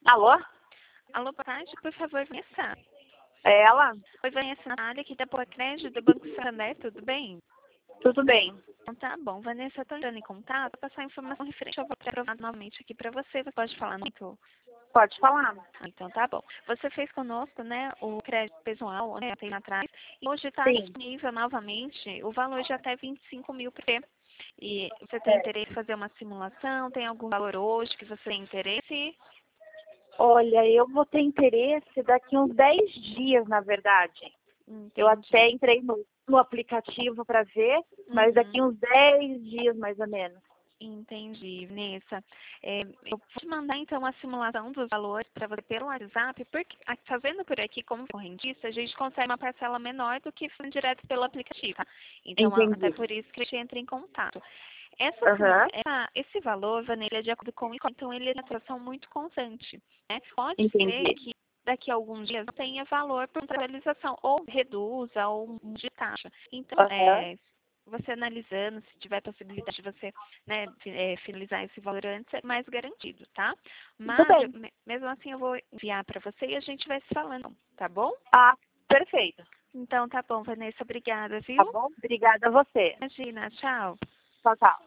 Alô? Alô, boa tarde, por favor, Vanessa. É ela? Oi, Vanessa, Natália, aqui da Boa Crédito, do Banco Santander, tudo bem? Tudo bem. Então tá bom. Vanessa, eu tô entrando em contato para passar informação referente ao voto aprovado novamente aqui para você. Você pode falar muito? Pode falar. Então tá bom. Você fez conosco, né, o crédito pessoal, né, tem atrás, e hoje está Sim. disponível novamente o valor de até 25 mil por mês. E você tem É. interesse em fazer uma simulação? Tem algum valor hoje que você tem interesse? Olha, eu vou ter interesse daqui uns 10 dias, na verdade. Eu até Entendi. entrei no aplicativo para ver, mas daqui Uhum. uns 10 dias, mais ou menos. Entendi, Vanessa. Eu vou te mandar então a simulação dos valores para você pelo WhatsApp, porque fazendo por aqui como correntista, a gente consegue uma parcela menor do que fazendo direto pelo aplicativo. Tá? Então, até Entendi. por isso que a gente entra em contato. Aham. Esse valor, Vanessa, ele é de acordo com isso, então ele é de atuação muito constante. Né? Pode ser Entendi. que daqui a alguns dias não tenha valor por atualização, ou reduza, ou mude taxa. Então, Aham. você analisando, se tiver possibilidade de você, né, finalizar esse valor antes, é mais garantido, tá? Tudo Mas, bem. mesmo assim, eu vou enviar para você e a gente vai se falando, tá bom? Ah, perfeito. Então, tá bom, Vanessa, obrigada, Tá viu? bom? Obrigada a você. Imagina, tchau. Tchau, tchau.